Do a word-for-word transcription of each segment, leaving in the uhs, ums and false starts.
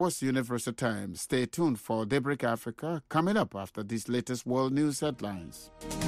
What's Universal Times. Stay tuned for Daybreak Africa coming up after these latest world news headlines.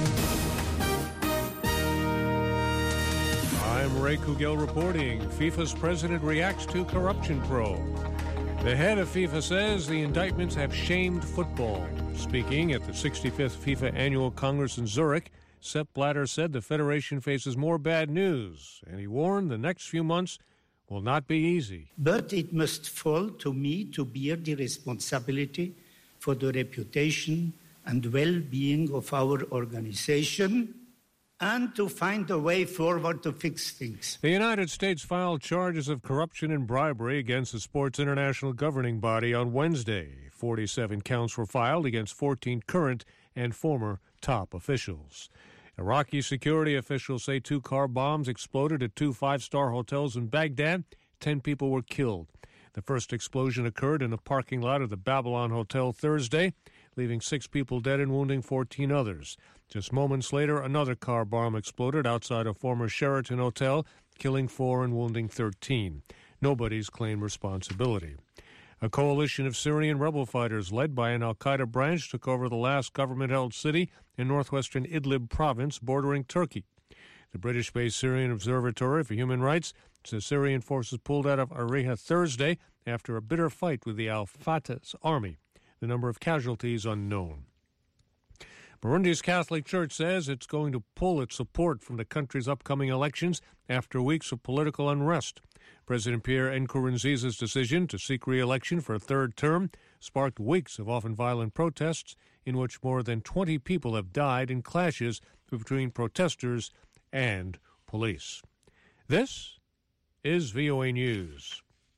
I'm Ray Kugel reporting. FIFA's president reacts to corruption probe. The head of FIFA says the indictments have shamed football. Speaking at the sixty-fifth FIFA Annual Congress in Zurich, Sepp Blatter said the federation faces more bad news, and he warned the next few months will not be easy. But it must fall to me to bear the responsibility for the reputation and well-being of our organization and to find a way forward to fix things. The United States filed charges of corruption and bribery against the sport's international governing body on Wednesday. forty-seven counts were filed against fourteen current and former top officials. Iraqi security officials say two car bombs exploded at two five-star hotels in Baghdad. Ten people were killed. The first explosion occurred in the parking lot of the Babylon Hotel Thursday, leaving six people dead and wounding fourteen others. Just moments later, another car bomb exploded outside a former Sheraton hotel, killing four and wounding thirteen. Nobody's claimed responsibility. A coalition of Syrian rebel fighters led by an al-Qaeda branch took over the last government-held city in northwestern Idlib province bordering Turkey. The British-based Syrian Observatory for Human Rights says Syrian forces pulled out of Ariha Thursday after a bitter fight with the al-Fatah's army. The number of casualties unknown. Burundi's Catholic Church says it's going to pull its support from the country's upcoming elections after weeks of political unrest. President Pierre Nkurunziza's decision to seek re-election for a third term sparked weeks of often violent protests in which more than twenty people have died in clashes between protesters and police. This is V O A News.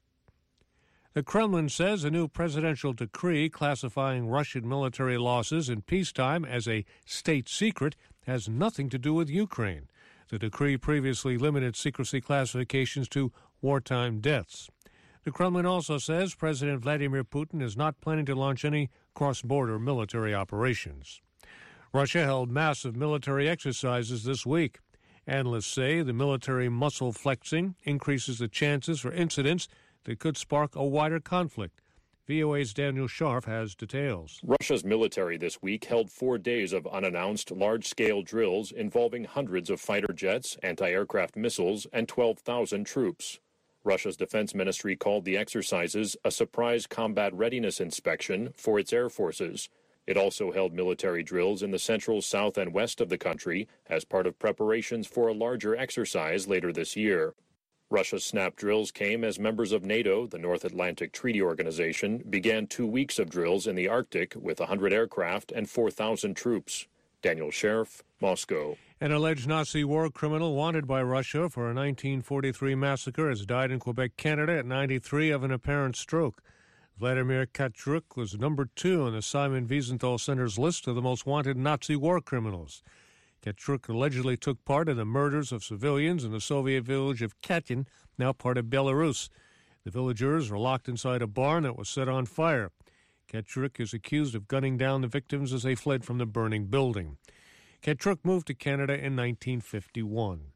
The Kremlin says a new presidential decree classifying Russian military losses in peacetime as a state secret has nothing to do with Ukraine. The decree previously limited secrecy classifications to wartime deaths. The Kremlin also says President Vladimir Putin is not planning to launch any cross-border military operations. Russia held massive military exercises this week. Analysts say the military muscle flexing increases the chances for incidents that could spark a wider conflict. V O A's Daniel Scharf has details. Russia's military this week held four days of unannounced large-scale drills involving hundreds of fighter jets, anti-aircraft missiles, and twelve thousand troops. Russia's defense ministry called the exercises a surprise combat readiness inspection for its air forces. It also held military drills in the central, south, and west of the country as part of preparations for a larger exercise later this year. Russia's snap drills came as members of NATO, the North Atlantic Treaty Organization, began two weeks of drills in the Arctic with one hundred aircraft and four thousand troops. Daniel Sheriff, Moscow. An alleged Nazi war criminal wanted by Russia for a nineteen forty-three massacre has died in Quebec, Canada at ninety-three of an apparent stroke. Vladimir Katruk was number two on the Simon Wiesenthal Center's list of the most wanted Nazi war criminals. Katruk allegedly took part in the murders of civilians in the Soviet village of Katyn, now part of Belarus. The villagers were locked inside a barn that was set on fire. Katruk is accused of gunning down the victims as they fled from the burning building. Katruk moved to Canada in nineteen fifty-one.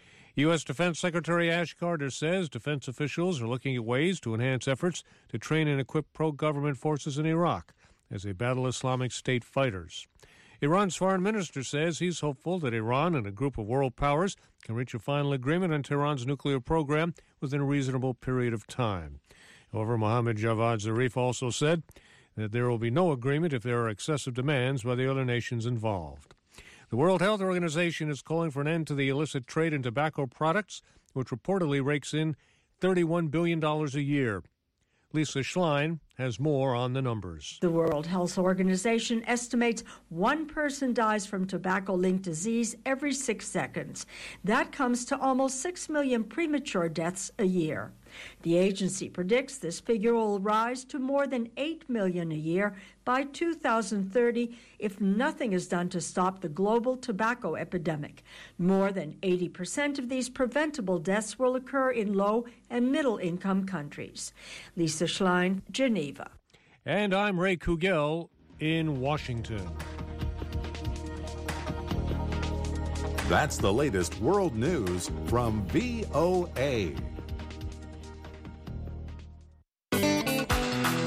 U S. Defense Secretary Ash Carter says defense officials are looking at ways to enhance efforts to train and equip pro-government forces in Iraq as they battle Islamic State fighters. Iran's foreign minister says he's hopeful that Iran and a group of world powers can reach a final agreement on Tehran's nuclear program within a reasonable period of time. However, Mohammad Javad Zarif also said that there will be no agreement if there are excessive demands by the other nations involved. The World Health Organization is calling for an end to the illicit trade in tobacco products, which reportedly rakes in thirty-one billion dollars a year. Lisa Schlein has more on the numbers. The World Health Organization estimates one person dies from tobacco-linked disease every six seconds. That comes to almost six million premature deaths a year. The agency predicts this figure will rise to more than eight million a year by two thousand thirty if nothing is done to stop the global tobacco epidemic. More than eighty percent of these preventable deaths will occur in low and middle-income countries. Lisa Schlein, Geneva. And I'm Ray Kugel in Washington. That's the latest world news from V O A.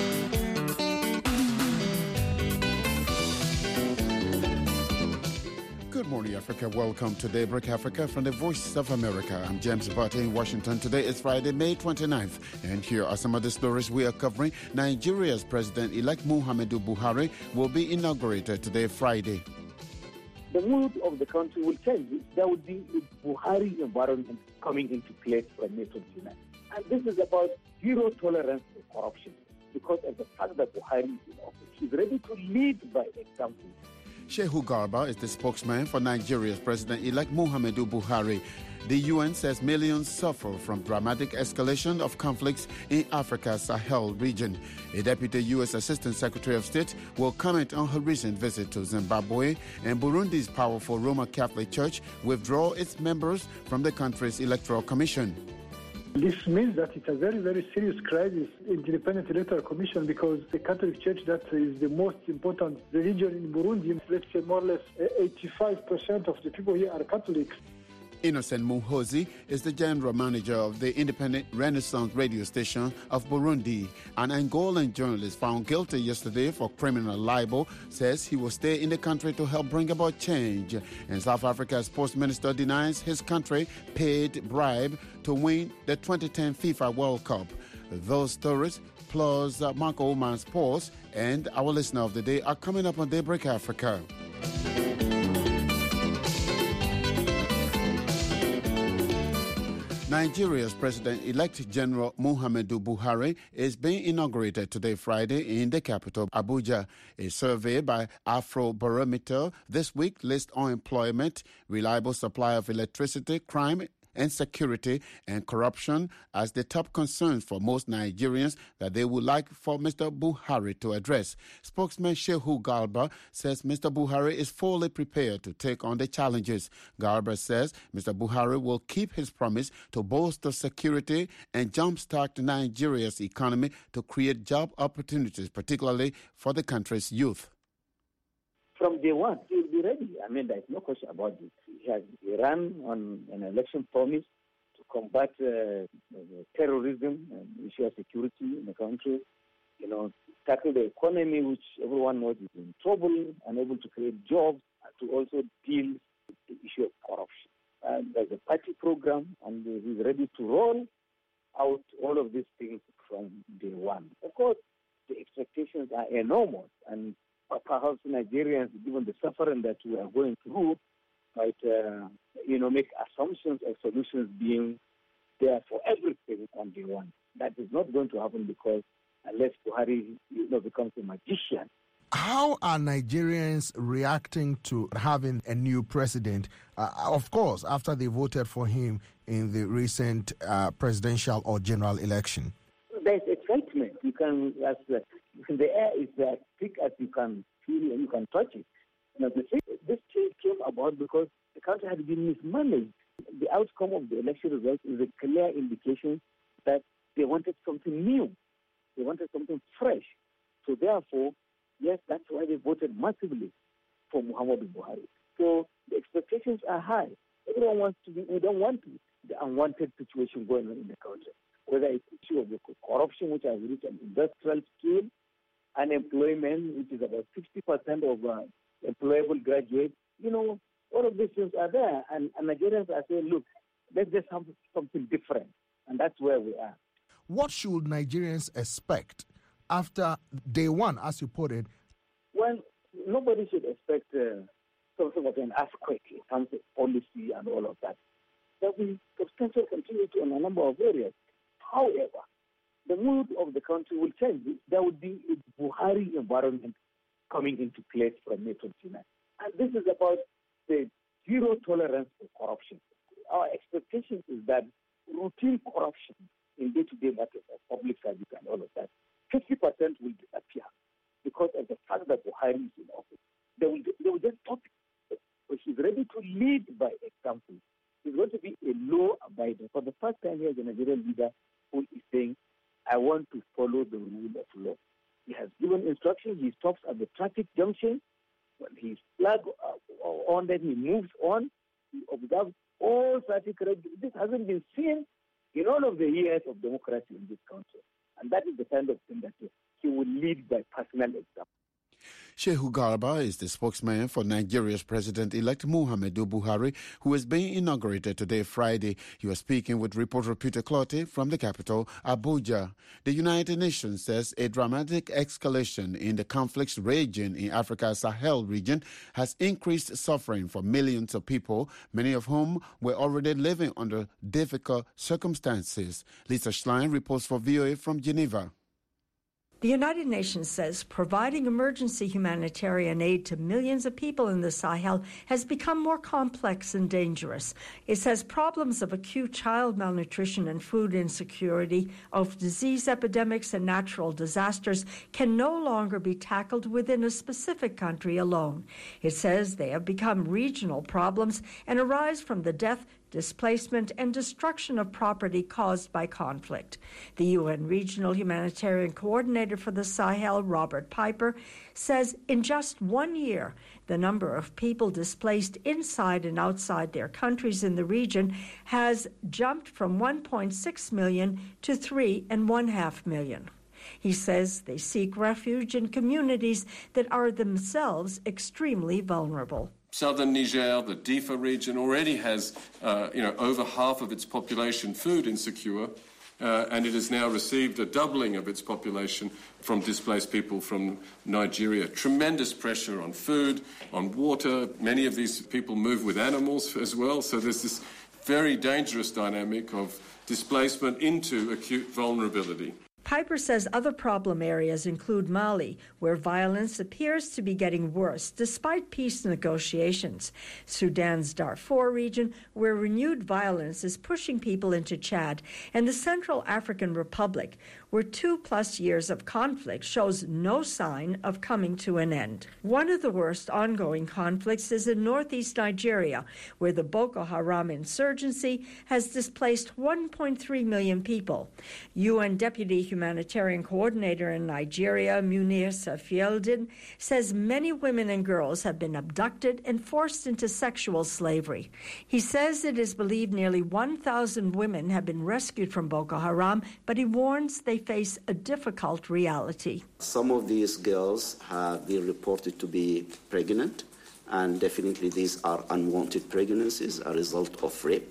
morning, Africa. Welcome to Daybreak Africa from the Voice of America. I'm James Barty in Washington. Today is Friday, May twenty-ninth, and here are some of the stories we are covering. Nigeria's President-elect Muhammadu Buhari will be inaugurated today, Friday. The mood of the country will change. There will be a Buhari environment coming into place from May twenty-ninth. And this is about zero tolerance for corruption because of the fact that Buhari is in office. He's ready to lead by example. Shehu Garba is the spokesman for Nigeria's President-elect Muhammadu Buhari. The U N says millions suffer from dramatic escalation of conflicts in Africa's Sahel region. A deputy U S Assistant Secretary of State will comment on her recent visit to Zimbabwe, and Burundi's powerful Roman Catholic Church withdraw its members from the country's Electoral Commission. This means that it's a very, very serious crisis in the Independent Electoral Commission because the Catholic Church, that is the most important religion in Burundi, let's say more or less eighty-five percent of the people here are Catholics. Innocent Muhozi is the general manager of the independent Renaissance radio station of Burundi. An Angolan journalist found guilty yesterday for criminal libel says he will stay in the country to help bring about change. And South Africa's sports minister denies his country paid bribe to win the twenty ten FIFA World Cup. Those stories plus uh, Marco Oman's sports and our listener of the day are coming up on Daybreak Africa. Nigeria's President-elect General Muhammadu Buhari is being inaugurated today, Friday, in the capital, Abuja. A survey by Afrobarometer this week lists unemployment, reliable supply of electricity, crime and security, and corruption as the top concerns for most Nigerians that they would like for Mister Buhari to address. Spokesman Shehu Garba says Mister Buhari is fully prepared to take on the challenges. Garba says Mister Buhari will keep his promise to bolster security and jumpstart Nigeria's economy to create job opportunities, particularly for the country's youth. From day one, he will be ready. I mean, there's no question about this. He has run on an election promise to combat uh, terrorism and issue of security in the country. You know, tackle the economy, which everyone knows is in trouble, unable to create jobs, and to also deal with the issue of corruption. And there's a party program, and he's ready to roll out all of these things from day one. Of course, the expectations are enormous, and perhaps Nigerians, given the suffering that we are going through, might, uh, you know, make assumptions of solutions being there for everything on day one. That is not going to happen because unless Buhari, you know, becomes a magician. How are Nigerians reacting to having a new president? Uh, of course, after they voted for him in the recent uh, presidential or general election. There's excitement. You can, as the, the air is as thick as you can feel and you can touch it. Now, the thing, this change came about because the country had been mismanaged. The outcome of the election results is a clear indication that they wanted something new. They wanted something fresh. So therefore, yes, that's why they voted massively for Muhammadu Buhari. So the expectations are high. Everyone wants to be, we don't want the unwanted situation going on in the country. Whether it's the issue of the corruption, which has reached an industrial scale, unemployment, which is about sixty percent of uh, employable graduates, you know, all of these things are there. And, and Nigerians are saying, look, let's just have something different. And that's where we are. What should Nigerians expect after day one, as you put it? Well, nobody should expect uh, something of an earthquake in terms of policy and all of that. There will be substantial continuity in a number of areas. However, the mood of the country will change. There will be a Buhari environment coming into place from May twenty-ninth. And this is about the zero tolerance for corruption. Our expectation is that routine corruption in day-to-day matters of public service and all of that, fifty percent will disappear because of the fact that Buhari is in office. They will, they will just stop it. But he's ready to lead by example. He's going to be a law-abider. For the first time, he has a Nigerian leader who is saying, I want to follow the rule of law. He has given instructions. He stops at the traffic junction. When he's flagged on, then he moves on. He observes all traffic regulations. This hasn't been seen in all of the years of democracy in this country. And that is the kind of thing that he will lead by personal example. Shehu Garba is the spokesman for Nigeria's President-elect Muhammadu Buhari, who is being inaugurated today, Friday. He was speaking with reporter Peter Clottey from the capital, Abuja. The United Nations says a dramatic escalation in the conflicts raging in Africa's Sahel region has increased suffering for millions of people, many of whom were already living under difficult circumstances. Lisa Schlein reports for V O A from Geneva. The United Nations says providing emergency humanitarian aid to millions of people in the Sahel has become more complex and dangerous. It says problems of acute child malnutrition and food insecurity, of disease epidemics and natural disasters can no longer be tackled within a specific country alone. It says they have become regional problems and arise from the death, displacement, and destruction of property caused by conflict. The U N Regional Humanitarian Coordinator for the Sahel, Robert Piper, says in just one year, the number of people displaced inside and outside their countries in the region has jumped from one point six million to three and one half million. He says they seek refuge in communities that are themselves extremely vulnerable. Southern Niger, the Difa region, already has uh, you know, over half of its population food insecure, uh, and it has now received a doubling of its population from displaced people from Nigeria. Tremendous pressure on food, on water. Many of these people move with animals as well, so there's this very dangerous dynamic of displacement into acute vulnerability. Piper says other problem areas include Mali, where violence appears to be getting worse despite peace negotiations, Sudan's Darfur region, where renewed violence is pushing people into Chad, and the Central African Republic, where two-plus years of conflict shows no sign of coming to an end. One of the worst ongoing conflicts is in northeast Nigeria, where the Boko Haram insurgency has displaced one point three million people. U N Deputy Humanitarian Coordinator in Nigeria, Munir Safieldin, says many women and girls have been abducted and forced into sexual slavery. He says it is believed nearly one thousand women have been rescued from Boko Haram, but he warns they face a difficult reality. Some of these girls have been reported to be pregnant, and definitely these are unwanted pregnancies, a result of rape.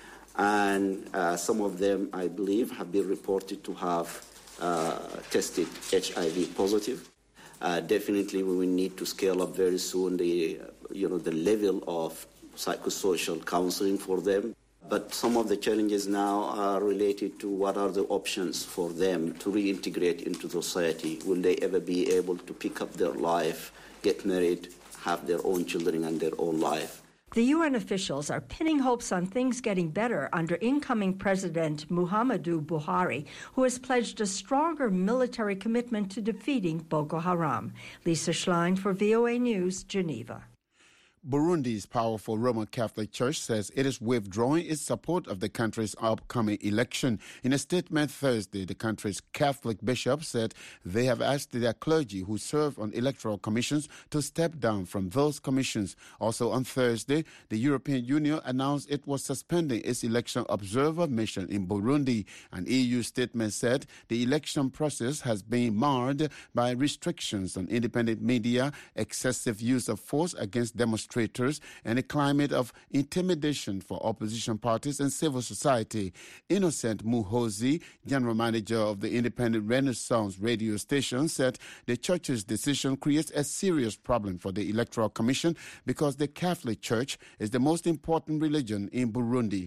And uh, some of them, I believe, have been reported to have uh, tested H I V positive. Uh, definitely, we will need to scale up very soon the, you know, the level of psychosocial counseling for them. But some of the challenges now are related to what are the options for them to reintegrate into society. Will they ever be able to pick up their life, get married, have their own children and their own life? The U N officials are pinning hopes on things getting better under incoming President Muhammadu Buhari, who has pledged a stronger military commitment to defeating Boko Haram. Lisa Schlein for V O A News, Geneva. Burundi's powerful Roman Catholic Church says it is withdrawing its support of the country's upcoming election. In a statement Thursday, the country's Catholic bishops said they have asked their clergy who serve on electoral commissions to step down from those commissions. Also on Thursday, the European Union announced it was suspending its election observer mission in Burundi. An E U statement said the election process has been marred by restrictions on independent media, excessive use of force against demonstrators, and a climate of intimidation for opposition parties and civil society. Innocent Muhozi, general manager of the independent Renaissance radio station, said the church's decision creates a serious problem for the Electoral Commission because the Catholic Church is the most important religion in Burundi.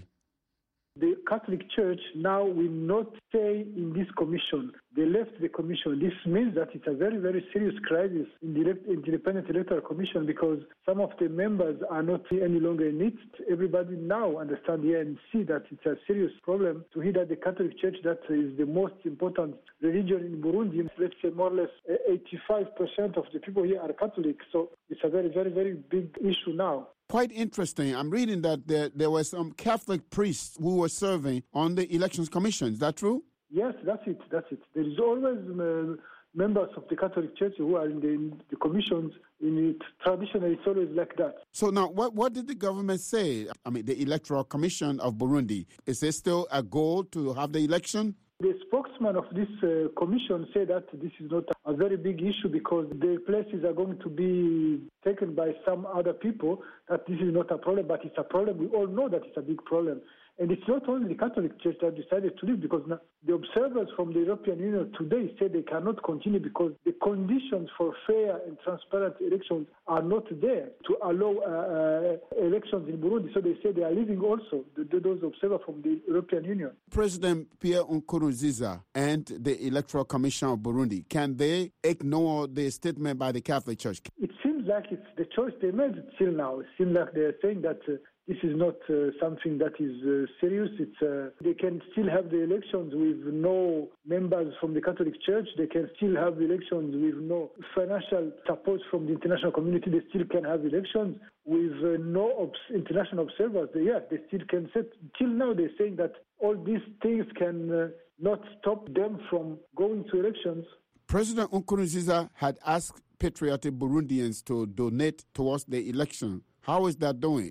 The Catholic Church now will not stay in this commission. They left the commission. This means that it's a very, very serious crisis in the Independent Electoral Commission because some of the members are not any longer in it. Everybody now understands here and see that it's a serious problem to hear that the Catholic Church, that is the most important religion in Burundi, let's say more or less eighty-five percent of the people here are Catholic. So it's a very, very, very big issue now. Quite interesting. I'm reading that there, there were some Catholic priests who were serving on the Elections Commission. Is that true? Yes, that's it. That's it. There is always uh, members of the Catholic Church who are in the, in the commissions. In it, traditionally, it's always like that. So now, what, what did the government say? I mean, the Electoral Commission of Burundi, is there still a goal to have the election? The spokesman spokesman of this uh, commission said that this is not a very big issue because the places are going to be taken by some other people, that this is not a problem, but it's a problem. We all know that it's a big problem. And it's not only the Catholic Church that decided to leave, because now the observers from the European Union today say they cannot continue because the conditions for fair and transparent elections are not there to allow uh, uh, elections in Burundi. So they say they are leaving also, the, those observers from the European Union. President Pierre Nkurunziza and the Electoral Commission of Burundi, can they ignore the statement by the Catholic Church? It seems like it's the choice they made till now. It seems like they're saying that uh, this is not uh, something that is uh, serious. It's uh, they can still have the elections with no members from the Catholic Church. They can still have elections with no financial support from the international community. They still can have elections with uh, no obs- international observers. They, yeah, they still can set. Till now, they're saying that all these things can uh, not stop them from going to elections. President Nkurunziza had asked patriotic Burundians to donate towards the election. How is that doing?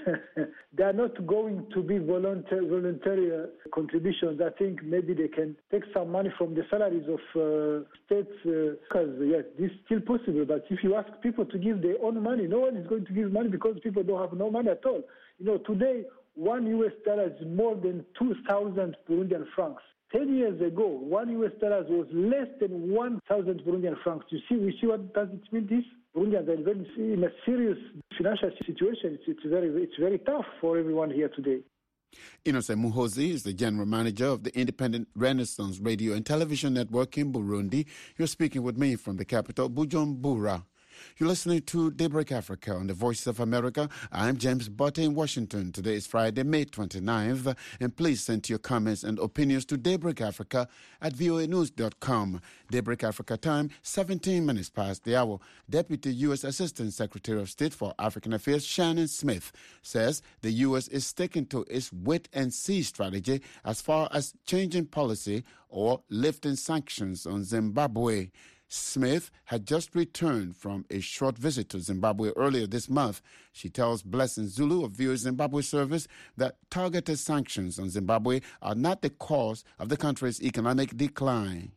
They are not going to be voluntary, voluntary uh, contributions. I think maybe they can take some money from the salaries of uh, states, because uh, yes, this is still possible. But if you ask people to give their own money, no one is going to give money because people don't have no money at all. You know, today, one U S dollar is more than two thousand Burundian francs. Ten years ago, one U S dollar was less than one thousand Burundian francs. You see, we see what does it mean, this? Burundians are very, in a serious financial situation. It's, it's, very, it's very tough for everyone here today. Innocent Muhozi is the general manager of the Independent Renaissance Radio and Television Network in Burundi. You're speaking with me from the capital, Bujumbura. You're listening to Daybreak Africa on the Voice of America. I'm James Botte in Washington. Today is Friday, May twenty-ninth. And please send your comments and opinions to Daybreak Africa at voa news dot com. Daybreak Africa time, seventeen minutes past the hour. Deputy U S Assistant Secretary of State for African Affairs, Shannon Smith, says the U S is sticking to its wait-and-see strategy as far as changing policy or lifting sanctions on Zimbabwe. Smith had just returned from a short visit to Zimbabwe earlier this month. She tells Blessing Zulu of V O A Zimbabwe Service that targeted sanctions on Zimbabwe are not the cause of the country's economic decline.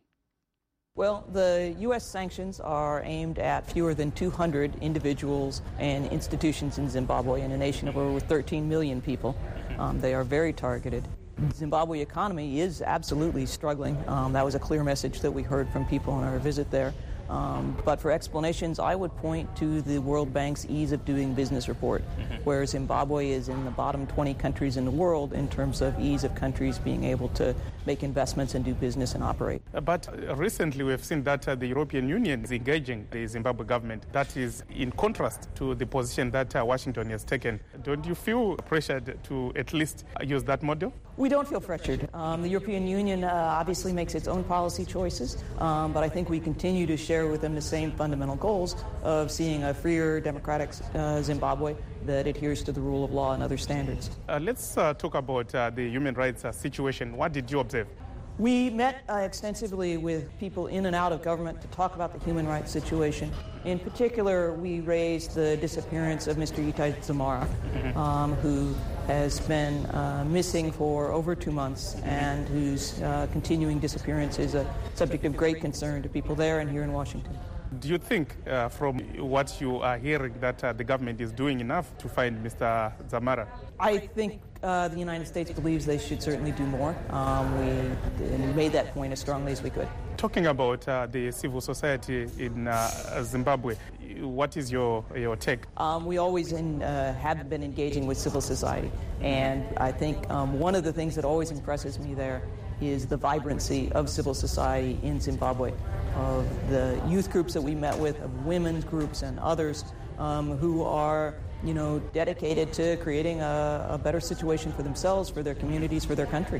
Well, the U S sanctions are aimed at fewer than two hundred individuals and institutions in Zimbabwe, in a nation of over thirteen million people. Um, they are very targeted. The Zimbabwe economy is absolutely struggling. Um, that was a clear message that we heard from people on our visit there. Um, but for explanations, I would point to the World Bank's Ease of Doing Business report, mm-hmm. where Zimbabwe is in the bottom twenty countries in the world in terms of ease of countries being able to make investments and do business and operate. But recently we've seen that uh, the European Union is engaging the Zimbabwe government. That is in contrast to the position that uh, Washington has taken. Don't you feel pressured to at least use that model? We don't feel pressured. Um, the European Union uh, obviously makes its own policy choices, um, but I think we continue to share with them the same fundamental goals of seeing a freer, democratic uh, Zimbabwe that adheres to the rule of law and other standards. Uh, let's uh, talk about uh, the human rights uh, situation. What did you observe? We met uh, extensively with people in and out of government to talk about the human rights situation. In particular, we raised the disappearance of Mister Itai Dzamara, mm-hmm. um, who has been uh, missing for over two months and whose uh, continuing disappearance is a subject of great concern to people there and here in Washington. Do you think, uh, from what you are hearing, that uh, the government is doing enough to find Mister Dzamara? I think uh, the United States believes they should certainly do more. Um, we made that point as strongly as we could. Talking about uh, the civil society in uh, Zimbabwe, what is your, your take? Um, we always in, uh, have been engaging with civil society, and I think um, one of the things that always impresses me there is the vibrancy of civil society in Zimbabwe, of the youth groups that we met with, of women's groups and others um, who are, you know, dedicated to creating a, a better situation for themselves, for their communities, for their country.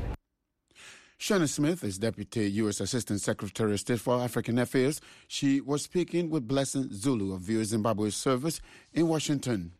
Shannon Smith is Deputy U S Assistant Secretary of State for African Affairs. She was speaking with Blessing Zulu of V O A Zimbabwe Service in Washington.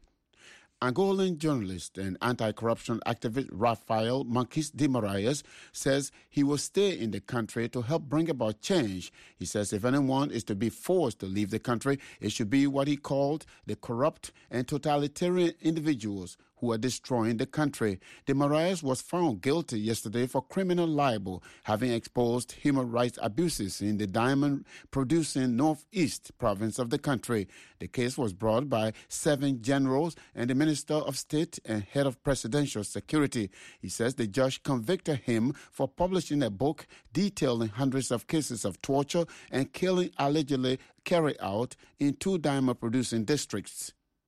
Angolan journalist and anti-corruption activist Rafael Marques de Moraes says he will stay in the country to help bring about change. He says if anyone is to be forced to leave the country, it should be what he called the corrupt and totalitarian individuals who are destroying the country. De Moraes was found guilty yesterday for criminal libel, having exposed human rights abuses in the diamond-producing northeast province of the country. The case was brought by seven generals and the Minister of State and head of presidential security. He says the judge convicted him for publishing a book detailing hundreds of cases of torture and killing allegedly carried out in two diamond-producing districts.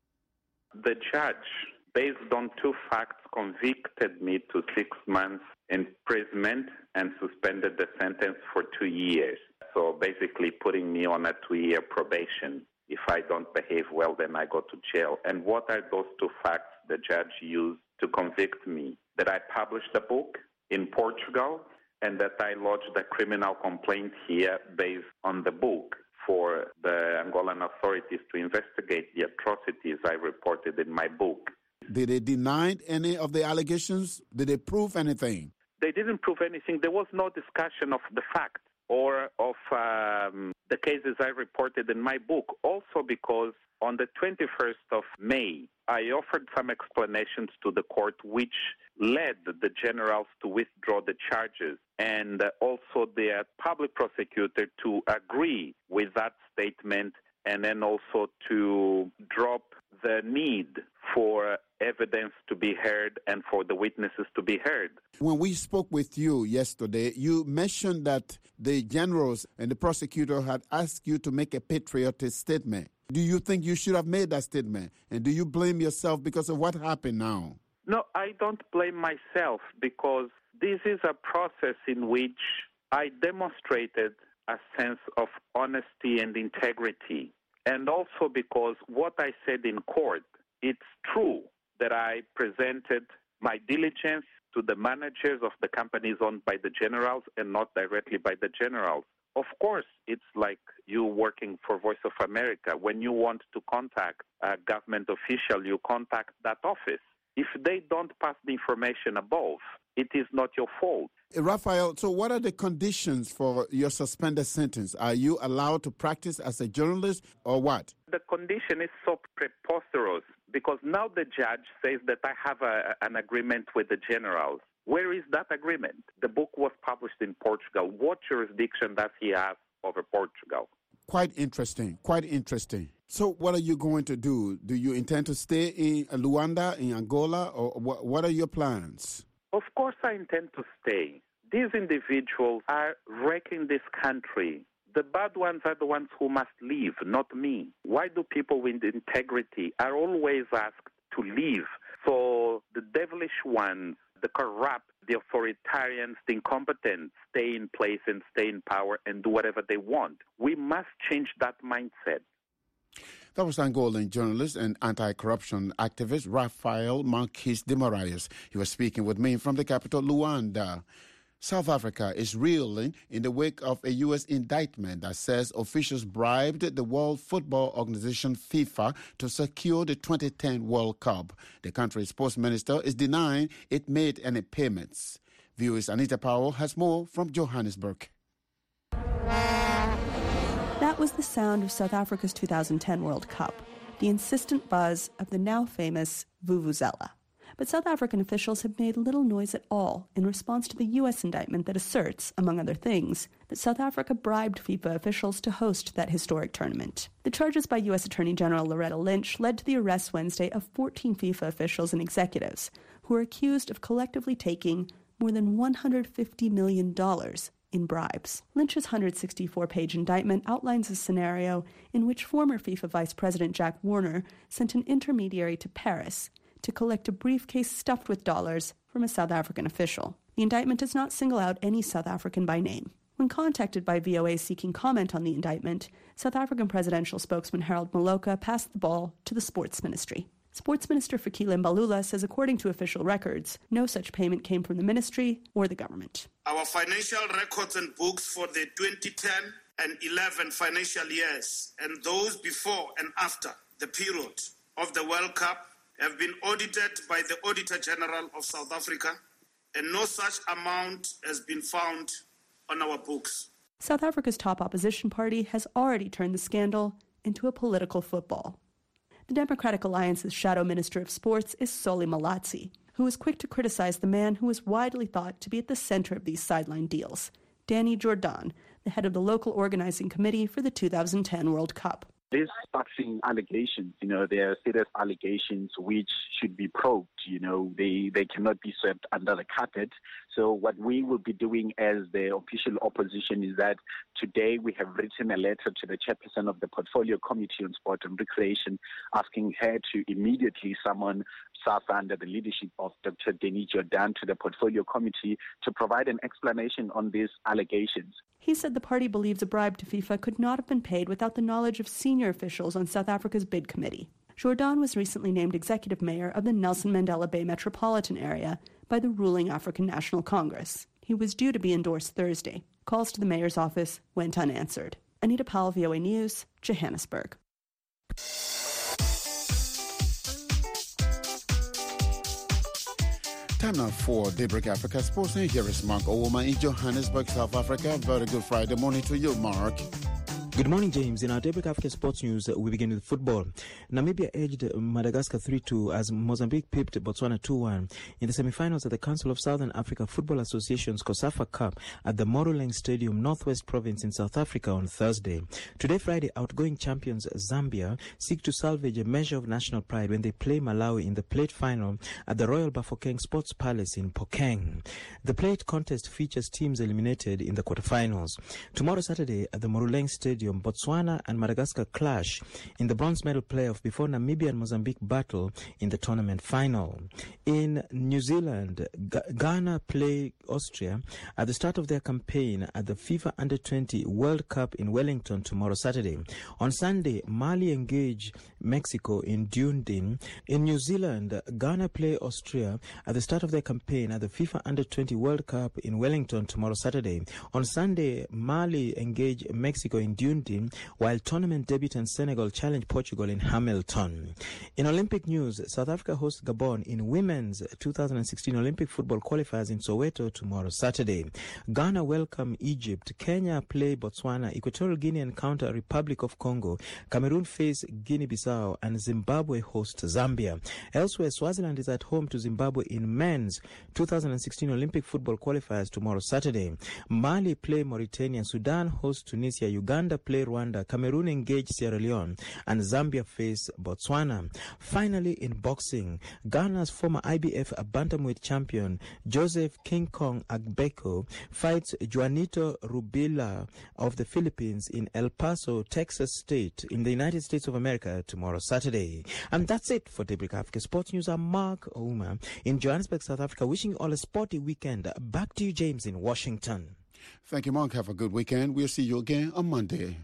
The judge, based on two facts, convicted me to six months imprisonment and suspended the sentence for two years. So basically putting me on a two-year probation. If I don't behave well, then I go to jail. And what are those two facts the judge used to convict me? That I published a book in Portugal and that I lodged a criminal complaint here based on the book for the Angolan authorities to investigate the atrocities I reported in my book. Did they deny any of the allegations? Did they prove anything? They didn't prove anything. There was no discussion of the facts or of um, the cases I reported in my book. Also because on the twenty-first of May, I offered some explanations to the court which led the generals to withdraw the charges and also the public prosecutor to agree with that statement and then also to drop the need for evidence to be heard and for the witnesses to be heard. When we spoke with you yesterday, you mentioned that the generals and the prosecutor had asked you to make a patriotic statement. Do you think you should have made that statement? And do you blame yourself because of what happened now? No, I don't blame myself because this is a process in which I demonstrated a sense of honesty and integrity. And also because what I said in court, it's true that I presented my diligence to the managers of the companies owned by the generals and not directly by the generals. Of course, it's like you working for Voice of America. When you want to contact a government official, you contact that office. If they don't pass the information above, it is not your fault. Raphael, so what are the conditions for your suspended sentence? Are you allowed to practice as a journalist or what? The condition is so preposterous because now the judge says that I have a, an agreement with the generals. Where is that agreement? The book was published in Portugal. What jurisdiction does he have over Portugal? Quite interesting, quite interesting. So what are you going to do? Do you intend to stay in Luanda, in Angola, or what, what are your plans? Of course I intend to stay. These individuals are wrecking this country. The bad ones are the ones who must leave, not me. Why do people with integrity are always asked to leave? So the devilish ones, the corrupt, the authoritarians, the incompetent stay in place and stay in power and do whatever they want. We must change that mindset. That was Angolan journalist and anti-corruption activist Raphael Marques de Moraes. He was speaking with me from the capital, Luanda. South Africa is reeling in the wake of a U S indictment that says officials bribed the World Football Organization FIFA to secure the twenty ten World Cup. The country's sports minister is denying it made any payments. V O A's Anita Powell has more from Johannesburg. That was the sound of South Africa's two thousand ten World Cup, the insistent buzz of the now famous Vuvuzela. But South African officials have made little noise at all in response to the U S indictment that asserts, among other things, that South Africa bribed FIFA officials to host that historic tournament. The charges by U S Attorney General Loretta Lynch led to the arrest Wednesday of fourteen FIFA officials and executives who are accused of collectively taking more than one hundred fifty million dollars in bribes. Lynch's one hundred sixty-four page indictment outlines a scenario in which former FIFA Vice President Jack Warner sent an intermediary to Paris to collect a briefcase stuffed with dollars from a South African official. The indictment does not single out any South African by name. When contacted by V O A seeking comment on the indictment, South African presidential spokesman Harold Maloka passed the ball to the sports ministry. Sports Minister Fikile Mbalula says according to official records, no such payment came from the ministry or the government. Our financial records and books for the twenty ten and eleven financial years and those before and after the period of the World Cup have been audited by the Auditor General of South Africa, and no such amount has been found on our books. South Africa's top opposition party has already turned the scandal into a political football. The Democratic Alliance's shadow minister of sports is Soli Malazzi, who was quick to criticize the man who is widely thought to be at the center of these sideline deals, Danny Jordan, the head of the local organizing committee for the two thousand ten World Cup. These taxing allegations, you know, they are serious allegations which should be probed. You know, they, they cannot be swept under the carpet. So what we will be doing as the official opposition is that today we have written a letter to the chairperson of the Portfolio Committee on Sport and Recreation, asking her to immediately summon SAFA under the leadership of Doctor Danny Jordan to the Portfolio Committee to provide an explanation on these allegations. He said the party believes a bribe to FIFA could not have been paid without the knowledge of senior officials on South Africa's bid committee. Jordan was recently named executive mayor of the Nelson Mandela Bay metropolitan area by the ruling African National Congress. He was due to be endorsed Thursday. Calls to the mayor's office went unanswered. Anita Powell, V O A News, Johannesburg. Time now for Daybreak Africa Sports. And here is Mark Owoma in Johannesburg, South Africa. Very good Friday morning to you, Mark. Good morning, James. In our Daybreak Africa Sports News, we begin with football. Namibia edged Madagascar three two as Mozambique pipped Botswana two one in the semi-finals of the Council of Southern Africa Football Association's COSAFA Cup at the Moruleng Stadium, Northwest Province in South Africa on Thursday. Today, Friday, outgoing champions Zambia seek to salvage a measure of national pride when they play Malawi in the plate final at the Royal Bafokeng Sports Palace in Phokeng. The plate contest features teams eliminated in the quarterfinals. Tomorrow, Saturday, at the Moruleng Stadium, Botswana and Madagascar clash in the bronze medal playoff before Namibia and Mozambique battle in the tournament final. In New Zealand, G- Ghana play Austria at the start of their campaign at the FIFA Under twenty World Cup in Wellington tomorrow Saturday. On Sunday, Mali engage Mexico in Dunedin. In New Zealand, Ghana play Austria at the start of their campaign at the FIFA Under twenty World Cup in Wellington tomorrow Saturday. On Sunday, Mali engage Mexico in Dunedin, while tournament debutant Senegal challenge Portugal in Hamilton. In Olympic news, South Africa hosts Gabon in women's two thousand sixteen Olympic football qualifiers in Soweto tomorrow Saturday. Ghana welcome Egypt. Kenya play Botswana. Equatorial Guinea encounter Republic of Congo. Cameroon face Guinea-Bissau, and Zimbabwe host Zambia. Elsewhere, Swaziland is at home to Zimbabwe in men's two thousand sixteen Olympic football qualifiers tomorrow Saturday. Mali play Mauritania. Sudan hosts Tunisia. Uganda play Rwanda, Cameroon engage Sierra Leone, and Zambia face Botswana. Finally, in boxing, Ghana's former I B F bantamweight champion Joseph King Kong Agbeko fights Juanito Rubila of the Philippines in El Paso, Texas State, in the United States of America tomorrow Saturday. And that's it for Daybreak Africa Sports News. I'm Mark Ouma in Johannesburg, South Africa, wishing you all a sporty weekend. Back to you, James, in Washington. Thank you, Mark. Have a good weekend. We'll see you again on Monday.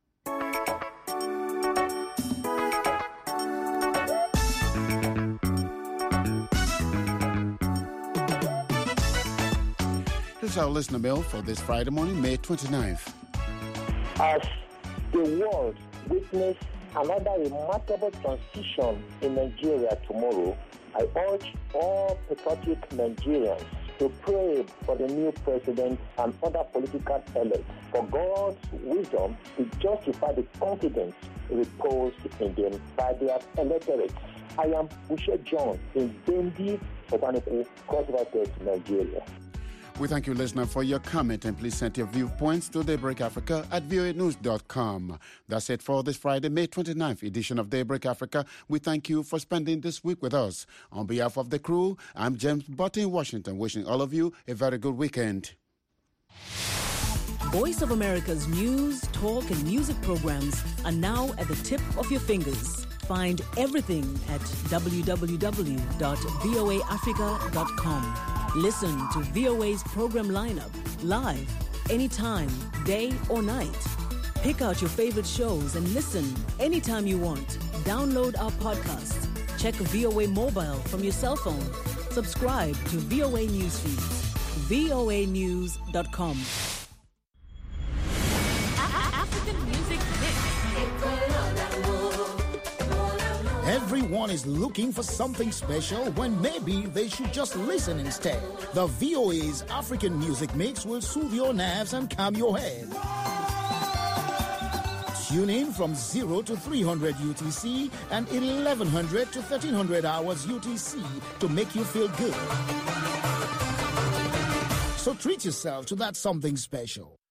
Here's our listener mail for this Friday morning, May twenty-ninth. As the world witness another remarkable transition in Nigeria tomorrow, I urge all patriotic Nigerians to pray for the new president and other political elects for God's wisdom to justify the confidence reposed in them by their electorate. I am Bushe John in Dendi, Obaneko, Cross River State, Nigeria. We thank you, listener, for your comment, and please send your viewpoints to Daybreak Africa at voa news dot com. That's it for this Friday, May twenty-ninth edition of Daybreak Africa. We thank you for spending this week with us. On behalf of the crew, I'm James Butt in Washington, wishing all of you a very good weekend. Voice of America's news, talk, and music programs are now at the tip of your fingers. Find everything at w w w dot voa africa dot com. Listen to V O A's program lineup live, anytime, day or night. Pick out your favorite shows and listen anytime you want. Download our podcast. Check V O A mobile from your cell phone. Subscribe to V O A Newsfeed. voa news dot com. African Music Mix. Everyone is looking for something special when maybe they should just listen instead. The V O A's African Music Mix will soothe your nerves and calm your head. Tune in from zero to three hundred U T C and eleven hundred to thirteen hundred hours U T C to make you feel good. So treat yourself to that something special.